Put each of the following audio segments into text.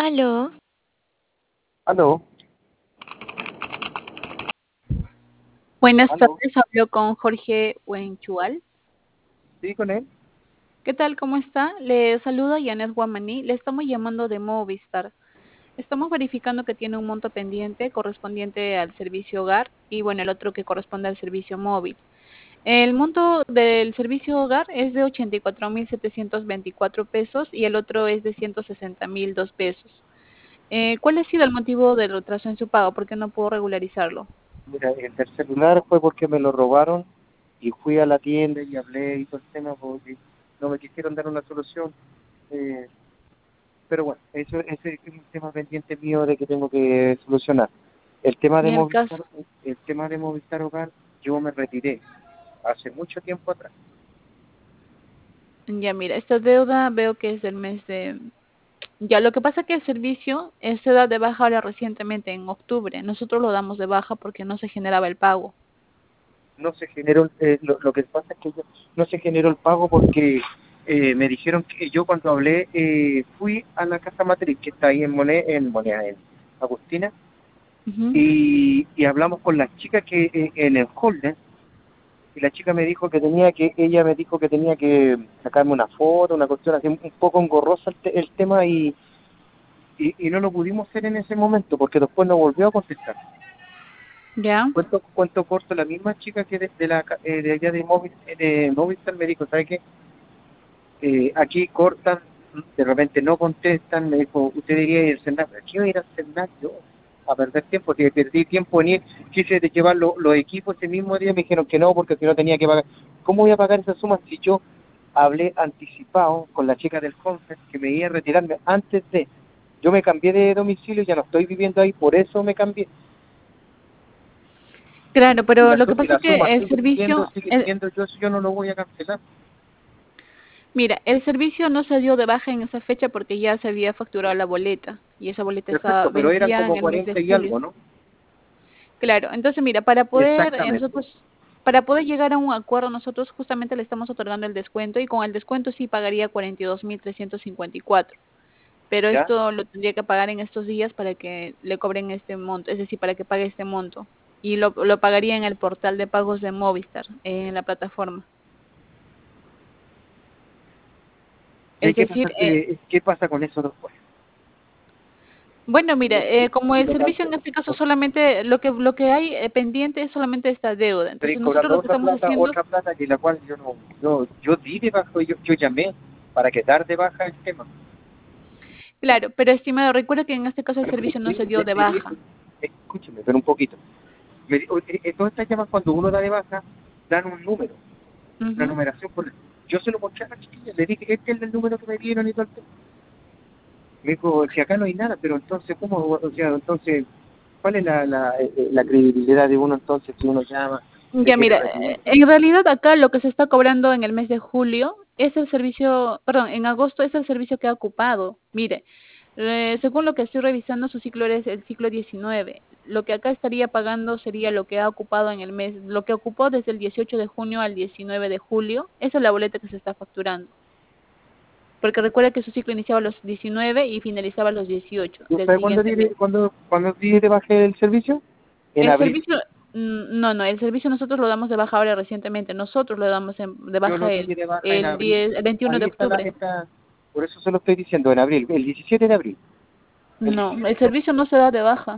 Aló, Aló, Buenas aló, tardes, hablo con Jorge Huenchual. sí, con él. ¿Qué tal? ¿Cómo está? Le saluda Yanet Guamaní. Le estamos llamando de Movistar. Estamos verificando que tiene un monto pendiente correspondiente al servicio hogar y bueno, el otro que corresponde al servicio móvil. El monto del servicio hogar es de 84.724 pesos y el otro es de 160.002 pesos. ¿Cuál ha sido el motivo del retraso en su pago? ¿Por qué no puedo regularizarlo? Mira, el del celular fue porque me lo robaron y fui a la tienda y hablé y todo el tema porque no me quisieron dar una solución. eh, pero bueno, ese es un tema pendiente mío de que tengo que solucionar. El tema Y de en el caso, Movistar, el tema de Movistar Hogar, yo me retiré hace mucho tiempo atrás. ya mira, esta deuda veo que es del mes de. Ya, lo que pasa es que el servicio se da de baja ahora recientemente, en octubre. Nosotros lo damos de baja porque no se generaba el pago. No se generó, lo que pasa es que no se generó el pago porque me dijeron que yo cuando hablé fui a la casa matriz que está ahí en Agustina Ujú. y hablamos con la chica que en el holder y la chica me dijo que ella me dijo que tenía que sacarme una foto, una cuestión así un poco engorrosa el tema y no lo pudimos hacer en ese momento porque después no volvió a contestar. Ya, Cuento corto, la misma chica que de allá de Movistar me dijo, ¿sabe qué? Aquí cortan, de repente no contestan, me dijo, usted debería ir al Senat, ¿pero qué voy a ir al Senat yo? A perder tiempo, que perdí tiempo en ir, quise llevar los equipos ese mismo día, me dijeron que no, porque si no tenía que pagar. ¿Cómo voy a pagar esa suma si yo hablé anticipado con la chica del Concept que me iba a retirarme antes de... Yo me cambié de domicilio, ya no estoy viviendo ahí, por eso me cambié. claro, Y pero la, lo que y pasa la es que suma el servicio, sigue siendo yo, eso yo no lo voy a cancelar. mira, el servicio no se dio de baja en esa fecha porque ya se había facturado la boleta y esa boleta estaba Perfecto, pero eran vencida en como el mes de 40 y julio. algo, ¿no? Claro, entonces mira, para poder Exactamente. nosotros, para poder llegar a un acuerdo, nosotros justamente le estamos otorgando el descuento y con el descuento sí pagaría 42.354. Pero ¿Ya? esto lo tendría que pagar en estos días para que le cobren este monto, es decir, para que pague este monto. Y lo pagaría en el portal de pagos de Movistar, en la plataforma. ¿Y Es decir, qué pasa con eso después? bueno, Si mira, lo, como si el lo servicio en cancelo. este caso solamente lo que hay pendiente es solamente esta deuda. Estoy Entonces nosotros cobrando lo que estamos haciendo. otra plata que la cual yo no, yo di de baja, yo llamé para que dar de baja el tema. Claro, pero estimado, recuerda que en este caso el servicio no se dio de baja. Escúcheme, pero un poquito. Todas estas llamas cuando uno da de baja, dan un número, una Ujú. numeración. Yo se lo mostré a la chiquilla, le dije, este es el número que me dieron y todo el tema. Me dijo, si acá no hay nada, pero entonces, ¿cómo? O sea, entonces, ¿cuál es la credibilidad de uno entonces si uno llama, se Ya quiere mira, retirar? en realidad acá lo que se está cobrando en el mes de julio es el servicio, perdón, en agosto es el servicio que ha ocupado. Mire, según lo que estoy revisando, su ciclo es el ciclo 19. Lo que acá estaría pagando sería lo que ha ocupado en el mes, lo que ocupó desde el 18 de junio al 19 de julio. Esa es la boleta que se está facturando. Porque recuerda que su ciclo iniciaba a los 19 y finalizaba a los 18 ¿Tú del sabes siguiente mes. cuándo di de baja el servicio? En El abril. servicio, no, no, el servicio nosotros lo damos de baja ahora recientemente. Nosotros lo damos de Yo baja lo di el, de baja en el abril. 10, el 21 de Ahí está octubre. por eso se lo estoy diciendo, en abril, el 17 de abril. El No, 17 el de abril. servicio no se da de baja.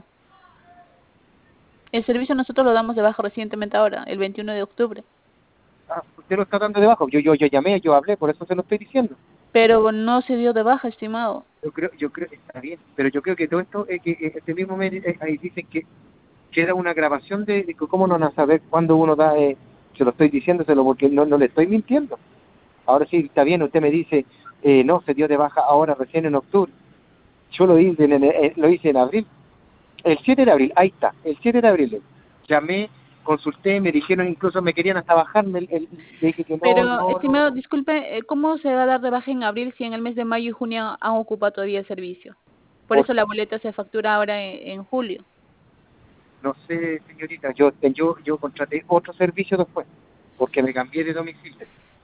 El servicio nosotros lo damos de baja recientemente ahora, el 21 de octubre. Ah, usted lo está dando de baja. Yo llamé, yo hablé, por eso se lo estoy diciendo. Pero no se dio de baja, estimado. Yo creo, está bien, pero yo creo que todo esto, este mismo ahí dicen que queda una grabación de cómo no van a saber cuándo uno da, se lo estoy diciéndoselo porque no le estoy mintiendo. Ahora sí, está bien, usted me dice, no, se dio de baja ahora, recién en octubre. Yo lo hice en abril, el 7 de abril, ahí está, el 7 de abril. Llamé, consulté, me dijeron, incluso me querían hasta bajarme, le dije que no, Pero, no, no, estimado, disculpe, ¿cómo se va a dar de baja en abril si en el mes de mayo y junio han ocupado todavía el servicio? Por por, eso la boleta se factura ahora en julio. no sé, señorita, yo contraté otro servicio después, porque me cambié de domicilio.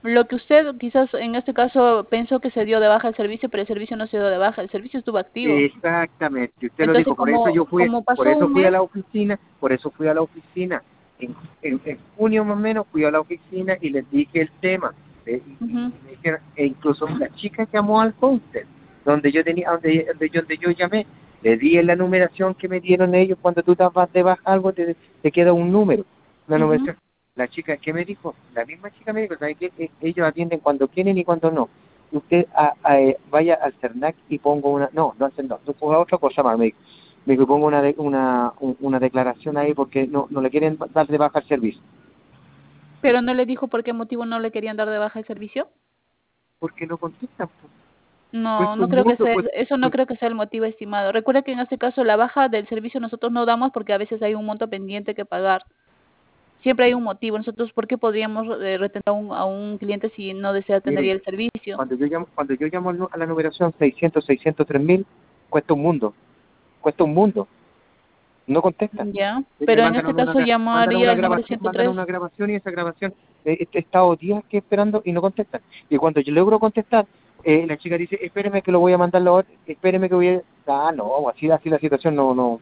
Lo que usted quizás en este caso pensó que se dio de baja el servicio, pero el servicio no se dio de baja, el servicio estuvo activo. Exactamente, usted lo Entonces, dijo, por eso yo fui, como por pasó eso un fui a mes, la oficina, por eso fui a la oficina. En junio más o menos fui a la oficina y les dije el tema. Y me dijeron, e incluso la chica llamó al counter, donde yo tenía, donde yo llamé, le di en la numeración que me dieron ellos, cuando tú vas de baja algo, te queda un número, una numeración. La chica, ¿qué me dijo? La misma chica me dijo, ¿sabe qué? Ellos atienden cuando quieren y cuando no. Usted vaya al CERNAC y pongo una, no al CERNAC, no ponga otra cosa más, me dijo, pongo una declaración ahí porque no le quieren dar de baja el servicio. pero no le dijo por qué motivo no le querían dar de baja el servicio. Porque no contestan, pues. No, Cuesta no un creo que mundo, sea, pues, eso no pues, creo que sea el motivo, estimado. Recuerda que en este caso la baja del servicio nosotros no damos porque a veces hay un monto pendiente que pagar. Siempre hay un motivo. Nosotros, ¿por qué podríamos retener a un cliente si no desea tener ya mire, el servicio? cuando yo llamo a la numeración 600 3000, cuesta un mundo, no contestan. Ya, Me pero en este caso llamaría al número mandan 103. una grabación y esa grabación he estado días que esperando y no contestan. Y cuando yo logro contestar, la chica dice, espéreme que lo voy a mandar espéreme que voy a... Ah, no, así la situación no.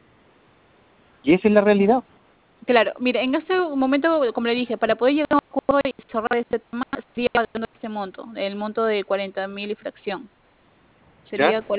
Y esa es la realidad. Claro, mire, en este momento, como le dije, para poder llegar a un acuerdo y cerrar este tema, sería pagando este monto, el monto de 40.000 y fracción. ¿Ya? Sería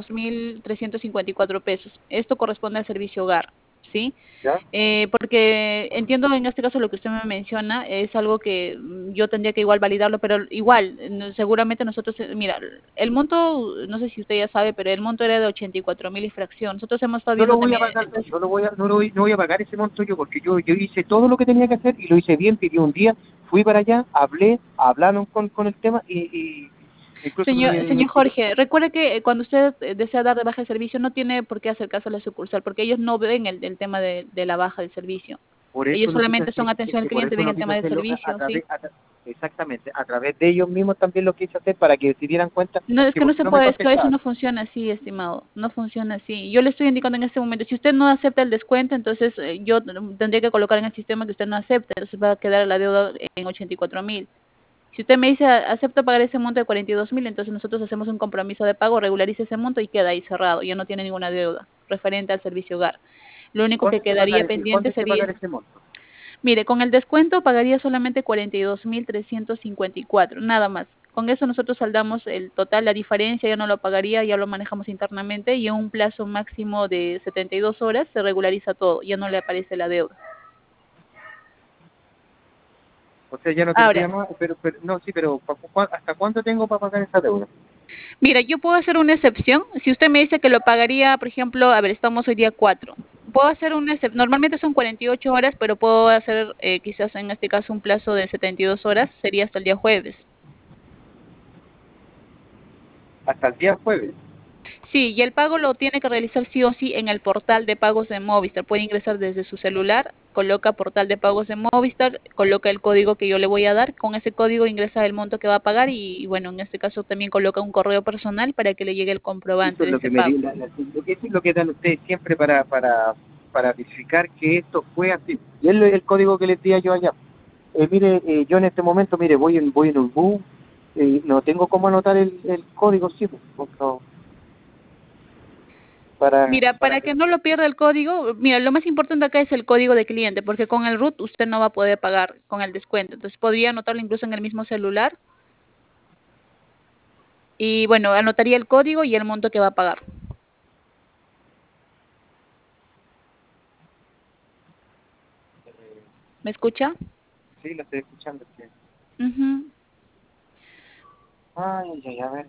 42.354 pesos. Esto corresponde al servicio hogar, ¿sí? ¿Ya? Porque entiendo en este caso lo que usted me menciona, es algo que yo tendría que igual validarlo, pero igual, seguramente nosotros, mira, el monto, no sé si usted ya sabe, pero el monto era de 84.000 y fracción. Nosotros hemos estado No lo viendo voy a también, pagar, entonces, no voy a pagar ese monto yo, porque yo hice todo lo que tenía que hacer y lo hice bien, pedí un día, fui para allá, hablaron con el tema y incluso señor Jorge, recuerde que cuando usted desea dar de baja el servicio, no tiene por qué acercarse a la sucursal, porque ellos no ven el tema de la baja del servicio. por Ellos eso lo quise solamente hacer, son atención al por cliente, eso ven lo el quise tema del hacerlo servicio, ¿sí? exactamente, a través de ellos mismos también lo quise hacer para que se dieran cuenta No, es que que no porque se no me puede, es que eso contestaban. no funciona así, estimado, no funciona así. Yo le estoy indicando en este momento, si usted no acepta el descuento, entonces yo tendría que colocar en el sistema que usted no acepta, entonces va a quedar la deuda en 84.000. Si usted me dice acepto pagar ese monto de 42.000, entonces nosotros hacemos un compromiso de pago, regulariza ese monto y queda ahí cerrado, ya no tiene ninguna deuda referente al servicio hogar. Lo único que quedaría ¿Cuándo pendiente hay que sería, pagar ese monto? mire, con el descuento pagaría solamente 42.354, nada más. Con eso nosotros saldamos el total, la diferencia ya no lo pagaría, ya lo manejamos internamente y en un plazo máximo de 72 horas se regulariza todo, ya no le aparece la deuda. O sea, ya no Ahora, tendría más, pero no, sí, pero ¿hasta cuándo tengo para pagar esa deuda? mira, yo puedo hacer una excepción. Si usted me dice que lo pagaría, por ejemplo, a ver, estamos hoy día 4. Puedo hacer una excepción. Normalmente son 48 horas, pero puedo hacer quizás en este caso un plazo de 72 horas. Sería hasta el día jueves. Hasta el día jueves. Sí, y el pago lo tiene que realizar sí o sí en el portal de pagos de Movistar. Puede ingresar desde su celular, coloca portal de pagos de Movistar, coloca el código que yo le voy a dar. Con ese código ingresa el monto que va a pagar y bueno, en este caso también coloca un correo personal para que le llegue el comprobante Eso es de lo ese que me pago. di, eso es lo que dan ustedes siempre para verificar que esto fue así. Y es el código que les di yo allá. Mire, yo en este momento, mire, voy en un bus, no tengo cómo anotar el código, sí, pues, no, Mira, para para que... que no lo pierda el código, mira, lo más importante acá es el código de cliente, porque con el RUT usted no va a poder pagar con el descuento. Entonces podría anotarlo incluso en el mismo celular y bueno, anotaría el código y el monto que va a pagar. ¿Me escucha? Sí, lo estoy escuchando. Sí. Ujú. Ay, ay, a ver.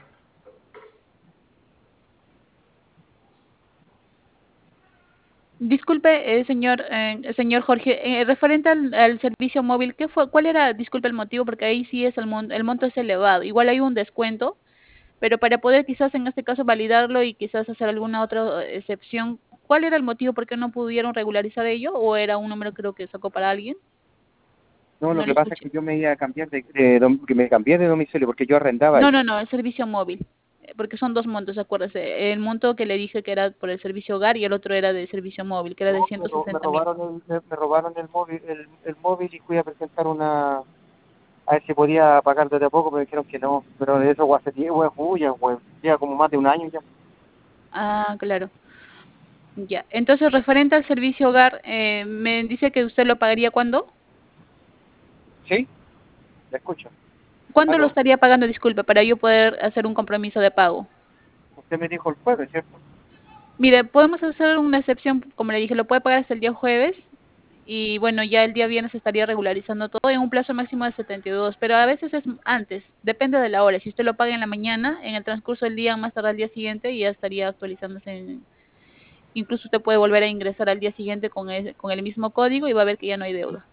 Disculpe, señor Jorge, referente al servicio móvil, ¿cuál era, disculpe el motivo? Porque ahí sí es el monto es elevado. Igual hay un descuento, pero para poder quizás en este caso validarlo y quizás hacer alguna otra excepción, ¿cuál era el motivo por qué no pudieron regularizar ello? ¿O era un número creo que sacó para alguien? No, lo No lo que pasa es escuché. que yo me iba a cambiar que me cambié de domicilio porque yo arrendaba No, ahí. no, no, el servicio móvil, porque son dos montos, acuérdese. El monto que le dije que era por el servicio hogar y el otro era de servicio móvil, que era de No, ciento sesenta mil. me robaron el móvil y fui a presentar una... a ver si podía pagar desde a poco, pero dijeron que no. Pero de eso, hace tiempo, ya, lleva como más de un año ya. Ah, claro. Ya. Entonces, referente al servicio hogar, me dice que usted lo pagaría ¿cuándo? ¿Sí? ¿Le escucho? ¿Cuándo lo ¿Aló? estaría pagando? Disculpe, para yo poder hacer un compromiso de pago. Usted me dijo el jueves, ¿cierto? Mire, podemos hacer una excepción, como le dije, lo puede pagar hasta el día jueves y bueno, ya el día viernes estaría regularizando todo en un plazo máximo de 72, pero a veces es antes, depende de la hora. Si usted lo paga en la mañana, en el transcurso del día, más tarde al día siguiente, ya estaría actualizándose. Incluso usted puede volver a ingresar al día siguiente con el mismo código y va a ver que ya no hay deuda.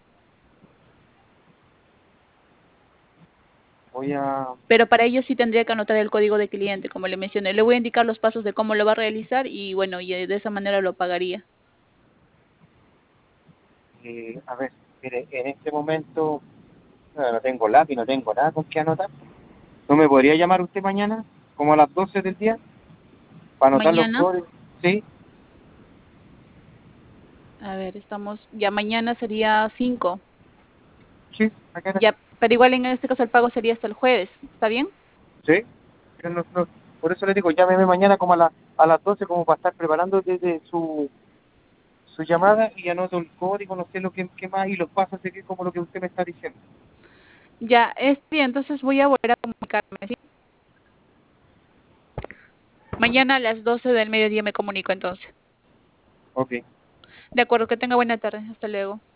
Voy a... Pero para ello sí tendría que anotar el código de cliente, como le mencioné. Le voy a indicar los pasos de cómo lo va a realizar y bueno, y de esa manera lo pagaría. a ver, mire, en este momento no tengo lápiz, no tengo nada con qué anotar. ¿No me podría llamar usted mañana, como a las 12 del día, para anotar los Mañana, códigos? Sí, a ver, ya mañana sería 5. sí, mañana. Ya, pero igual en este caso el pago sería hasta el jueves, ¿está bien? Sí, pero por eso le digo, llámeme mañana como a las 12 como para estar preparando desde su llamada y anoto el código, no sé lo que más y los pasos a seguir como lo que usted me está diciendo. Ya, bien, entonces voy a volver a comunicarme, ¿sí? Mañana a las 12 del mediodía me comunico entonces. Ok. De acuerdo, que tenga buena tarde. Hasta luego.